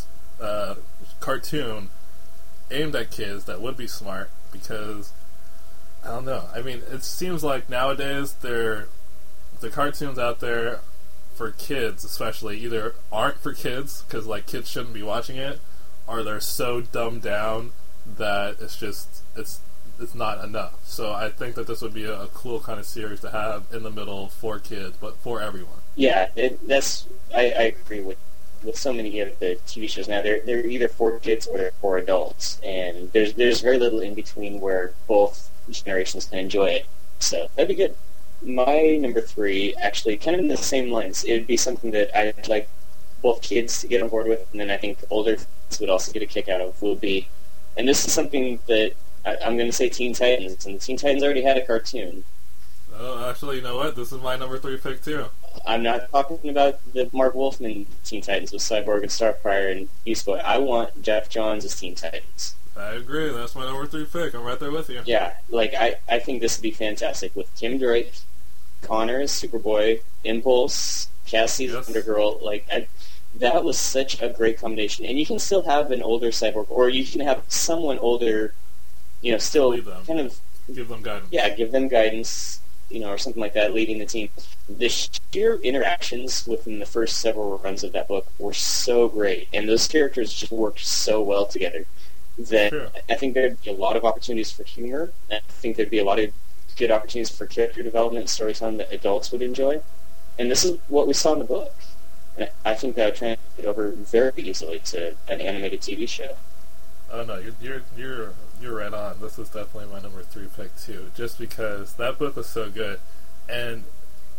cartoon aimed at kids that would be smart, because, I don't know, I mean, it seems like nowadays the cartoons out there for kids especially either aren't for kids, because like kids shouldn't be watching it, or they're so dumbed down that it's not enough. So I think that this would be a cool kind of series to have in the middle for kids, but for everyone. Yeah, I agree with so many of the TV shows now. They're either for kids or they're for adults, and there's very little in between where both generations can enjoy it. So that'd be good. My number 3, actually, kind of in the same lines. It would be something that I'd like both kids to get on board with, and then I think older kids would also get a kick out of, would be, and this is something that I'm going to say Teen Titans, and Teen Titans already had a cartoon. Oh, actually, you know what? This is my number 3 pick, too. I'm not talking about the Mark Wolfman Teen Titans with Cyborg and Starfire and Beast Boy. I want Jeff Johns as Teen Titans. I agree. That's my number 3 pick. I'm right there with you. Yeah, like, I think this would be fantastic with Tim Drake, Connor as Superboy, Impulse, Cassie as Wonder Girl. Like, that was such a great combination. And you can still have an older Cyborg, or you can have someone older, still kind of give them guidance. Yeah, give them guidance, or something like that, leading the team. The sheer interactions within the first several runs of that book were so great, and those characters just worked so well together that I think there'd be a lot of opportunities for humor. I think there'd be a lot of good opportunities for character development and storytelling that adults would enjoy. And this is what we saw in the book. And I think that would translate over very easily to an animated TV show. Oh no, you're right on. This is definitely my number 3 pick too, just because that book was so good. And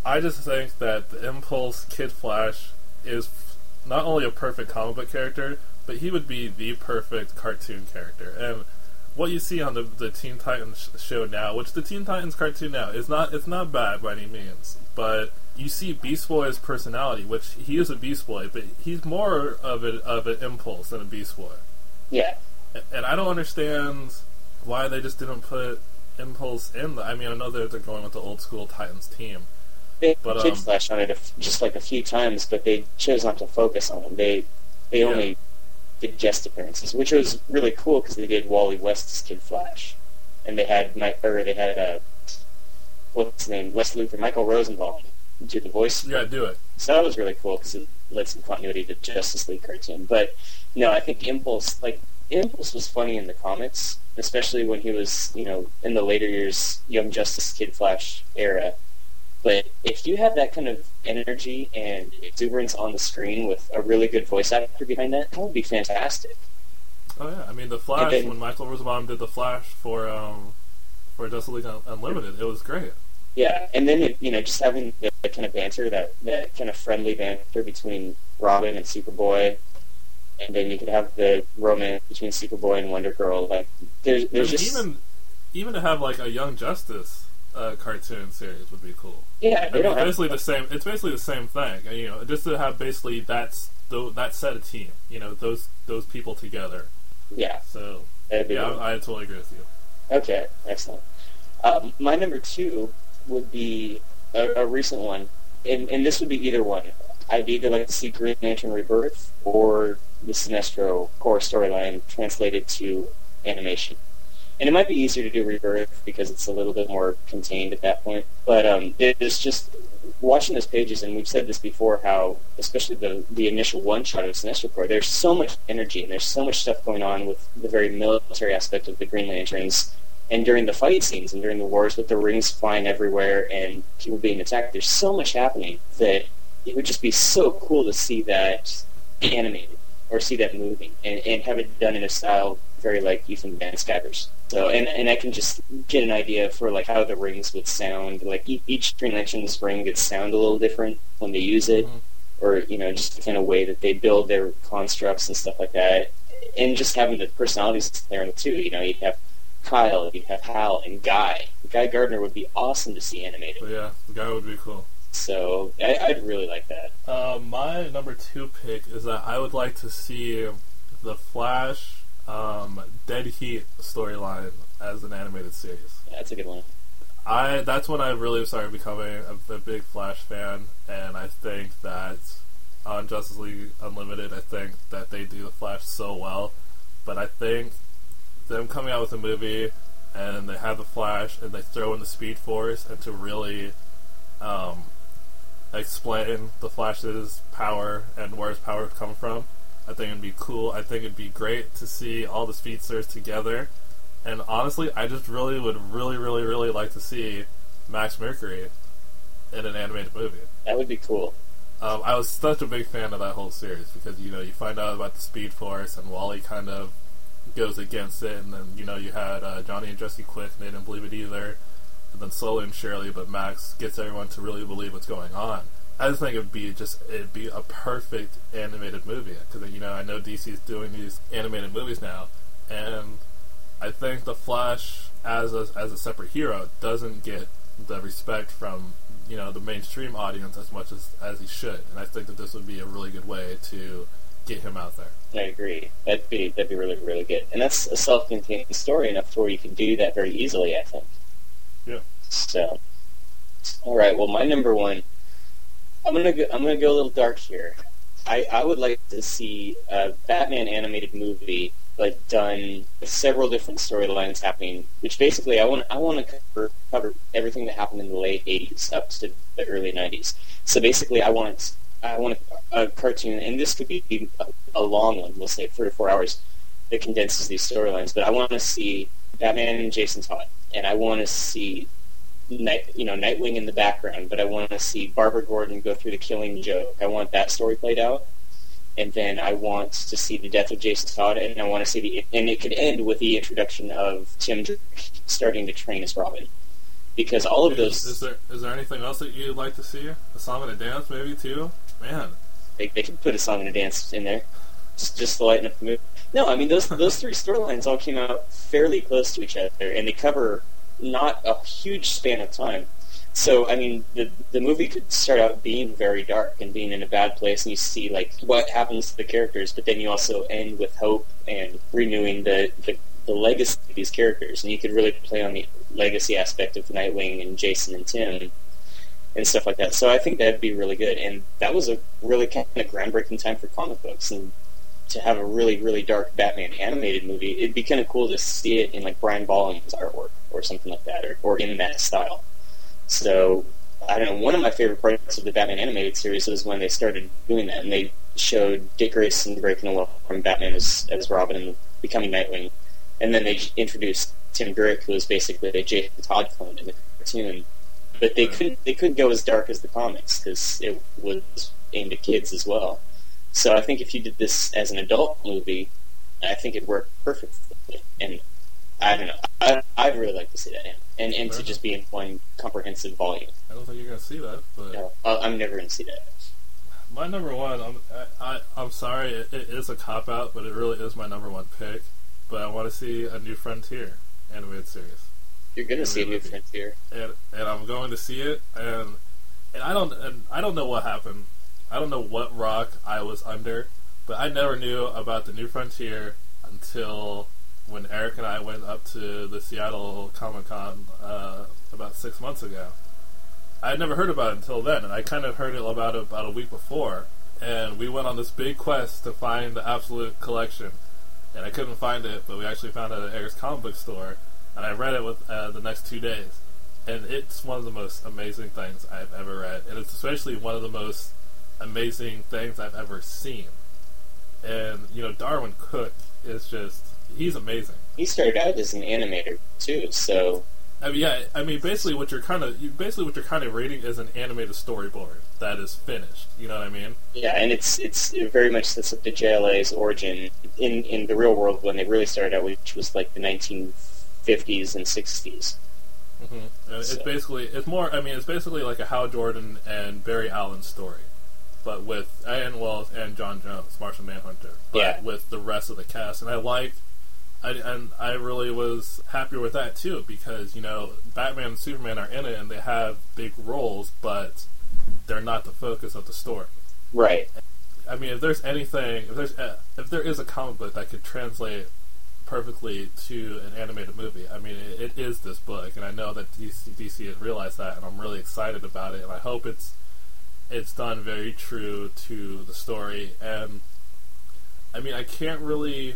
I just think that the Impulse Kid Flash is not only a perfect comic book character, but he would be the perfect cartoon character. And what you see on the Teen Titans show now, which the Teen Titans cartoon now it's not bad by any means, but you see Beast Boy's personality, which he is a Beast Boy, but he's more of an Impulse than a Beast Boy. Yeah. And I don't understand why they just didn't put Impulse in. I mean, I know they're going with the old school Titans team. They Kid Flash on it just like a few times, but they chose not to focus on him. They only did guest appearances, which was really cool because they did Wally West's Kid Flash, and they had what's his name, Lex Luthor, Michael Rosenbaum do the voice. Yeah, do it. So that was really cool because it led some continuity to Justice League cartoon. But no, I think Impulse was funny in the comics, especially when he was, in the later years, Young Justice Kid Flash era. But if you have that kind of energy and exuberance on the screen with a really good voice actor behind that would be fantastic. Oh yeah, I mean the Flash, when Michael Rosenbaum did the Flash for Justice League Unlimited, it was great. Yeah, and then just having the kind of banter, that kind of friendly banter between Robin and Superboy, and then you could have the romance between Superboy and Wonder Girl. Like there's just even to have like a Young Justice cartoon series would be cool. Yeah, it's basically the same. It's basically the same thing. Just to have basically that set of team. Those people together. Yeah. So I totally agree with you. Okay, excellent. My number 2 would be a recent one, and this would be either one. I'd either like to see Green Lantern Rebirth or the Sinestro core storyline translated to animation. And it might be easier to do Rebirth because it's a little bit more contained at that point. But it's just watching those pages, and we've said this before, how especially the initial one-shot of Sinestro Corps, there's so much energy and there's so much stuff going on with the very military aspect of the Green Lanterns. And during the fight scenes and during the wars with the rings flying everywhere and people being attacked, there's so much happening that it would just be so cool to see that animated or see that moving and have it done in a style very like Ethan Van Sciver's. So, and I can just get an idea for like how the rings would sound. Like each Green Lantern's ring would sound a little different when they use it, or just the kind of way that they build their constructs and stuff like that. And just having the personalities there too. You'd have Kyle, you'd have Hal, and Guy. Guy Gardner would be awesome to see animated. But yeah, the Guy would be cool. So I'd really like that. My number 2 pick is that I would like to see the Flash Dead Heat storyline as an animated series. Yeah, that's a good one. That's when I really started becoming a big Flash fan, and I think that on Justice League Unlimited, I think that they do the Flash so well. But I think them coming out with a movie and they have the Flash and they throw in the Speed Force and to really explain the Flash's power and where his power come from, I think it'd be cool. I think it'd be great to see all the speedsters together. And honestly, I just really would really like to see Max Mercury in an animated movie. That would be cool. I was such a big fan of that whole series because, you find out about the Speed Force and Wally kind of goes against it, and then, you had Johnny and Jesse Quick, and they didn't believe it either, and then Solo and Shirley, but Max gets everyone to really believe what's going on. I just think it'd be a perfect animated movie, because, I know DC's doing these animated movies now, and I think the Flash as a separate hero doesn't get the respect from the mainstream audience as much as he should, and I think that this would be a really good way to get him out there. I agree. That'd be really good, and that's a self-contained story enough to where you can do that very easily, I think. Yeah. So, all right. Well, my number 1, I'm gonna go a little dark here. I would like to see a Batman animated movie, but done with several different storylines happening. Which basically, I want to cover everything that happened in the late '80s up to the early '90s. So basically, I want a cartoon, and this could be a long one. We'll say 3 or 4 hours that condenses these storylines. But I want to see Batman and Jason Todd, and I want to see Nightwing in the background, but I want to see Barbara Gordon go through the Killing Joke. I want that story played out, and then I want to see the death of Jason Todd, and I want to see and it could end with the introduction of Tim Drake starting to train as Robin. because all of those... Is there anything else that you'd like to see? A song and a dance, maybe, too? Man. They could put a song and a dance in there, just to lighten up the mood. No, I mean, those three storylines all came out fairly close to each other, and they cover not a huge span of time. So, I mean, the movie could start out being very dark and being in a bad place, and you see, like, what happens to the characters, but then you also end with hope and renewing the legacy of these characters, and you could really play on the legacy aspect of Nightwing and Jason and Tim and stuff like that. So I think that'd be really good, and that was a really kind of groundbreaking time for comic books, and to have a really, really dark Batman animated movie, it'd be kind of cool to see it in, like, Brian Bolland's artwork or something like that, or in that style. So, I don't know, one of my favorite parts of the Batman animated series was when they started doing that, and they showed Dick Grayson breaking away from Batman as Robin and becoming Nightwing, and then they introduced Tim Drake, who was basically a Jason Todd clone in the cartoon. But they couldn't go as dark as the comics, because it was aimed at kids as well. So I think if you did this as an adult movie, I think it'd work perfectly. And I don't know, I'd really like to see that, and to just be in one comprehensive volume. I don't think you're going to see that, but... No, I'm never going to see that. My number one, I'm sorry, it is a cop-out, but it really is my number one pick. But I want to see a New Frontier animated series. You're going to see a New Frontier. And I'm going to see it, and I don't know what happened. I don't know what rock I was under, but I never knew about the New Frontier until when Eric and I went up to the Seattle Comic-Con about 6 months ago. I had never heard about it until then, and I kind of heard about it about a week before, and we went on this big quest to find the Absolute Collection, and I couldn't find it, but we actually found it at Eric's comic book store, and I read it with the next 2 days, and it's one of the most amazing things I've ever read, and it's especially one of the most amazing things I've ever seen. And, you know, Darwyn Cooke is just, he's amazing. He started out as an animator too, so I mean, yeah, I mean, basically what you're kind of reading is an animated storyboard that is finished. You know what I mean? Yeah, and it's very much sets up the JLA's origin in the real world when they really started out, which was like the 1950s and 60s. Mm-hmm. It's basically like a Hal Jordan and Barry Allen story, but with and John Jones, Martian Manhunter, but with the rest of the cast, and I really was happy with that too, because, you know, Batman and Superman are in it and they have big roles, but they're not the focus of the story. Right. I mean, if there is a comic book that could translate perfectly to an animated movie, I mean, it is this book, and I know that DC has realized that, and I'm really excited about it, and I hope it's done very true to the story. And I mean, I can't really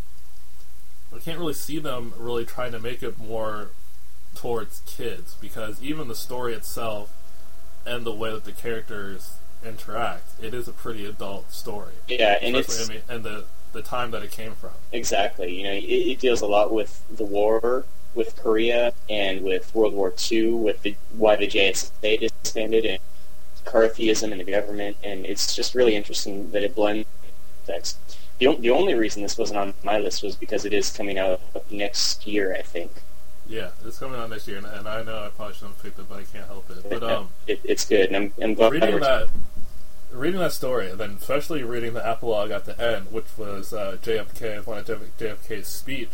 see them really trying to make it more towards kids, because even the story itself and the way that the characters interact, it is a pretty adult story. Yeah, and the time that it came from. Exactly. You know, it deals a lot with the war, with Korea, and with World War II, with why the JSA disbanded, and McCarthyism and the government, and it's just really interesting that it blends that. The only reason this wasn't on my list was because it is coming out next year, I think. Yeah, it's coming out next year, and I know I probably shouldn't have picked it, but I can't help it. But it's good, and I'm glad reading that story, and then especially reading the epilogue at the end, which was one of JFK's speech.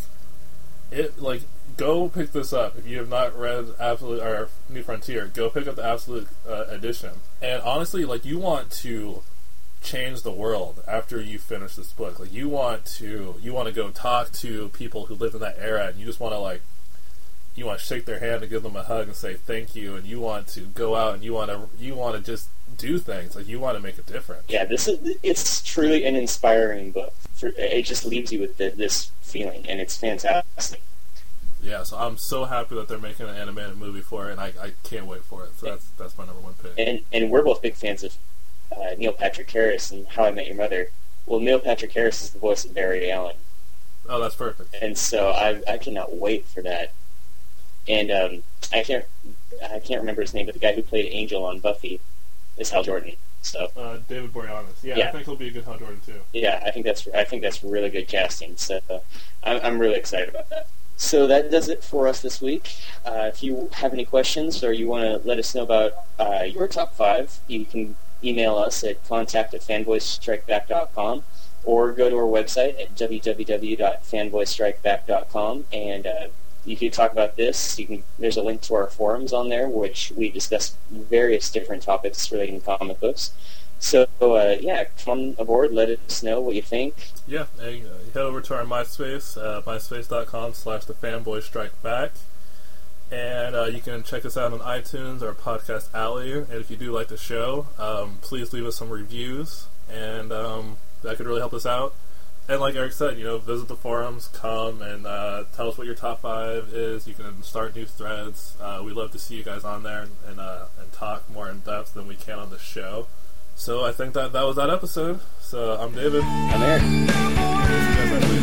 Go pick this up if you have not read Absolute or New Frontier. Go pick up the Absolute edition, and honestly, you want to change the world after you finish this book. You want to go talk to people who lived in that era, and you just want to shake their hand and give them a hug and say thank you, and you want to go out and you want to just do things. You want to make a difference. Yeah, it's truly an inspiring book. It just leaves you with this feeling, and it's fantastic. Yeah, so I'm so happy that they're making an animated movie for it, and I can't wait for it. So that's my number one pick. And we're both big fans of Neil Patrick Harris and How I Met Your Mother. Well, Neil Patrick Harris is the voice of Barry Allen. Oh, that's perfect. And so I cannot wait for that. And I can't remember his name, but the guy who played Angel on Buffy is Hal Jordan. So David Boreanaz. Yeah, I think he'll be a good Hal Jordan too. Yeah, I think that's really good casting. So I'm really excited about that. So that does it for us this week. If you have any questions or you want to let us know about your top 5, you can email us at contact@fanboystrikeback.com or go to our website at www.fanboystrikeback.com, and you can talk about this. There's a link to our forums on there, which we discuss various different topics relating to comic books. So, come on aboard, let us know what you think. Yeah, and head over to our MySpace, myspace.com/thefanboystrikeback. And you can check us out on iTunes or Podcast Alley. And if you do like the show, please leave us some reviews, and that could really help us out. And like Eric said, visit the forums, come and tell us what your top 5 is. You can start new threads. We'd love to see you guys on there and talk more in depth than we can on the show. So I think that was that episode. So I'm David. I'm Eric.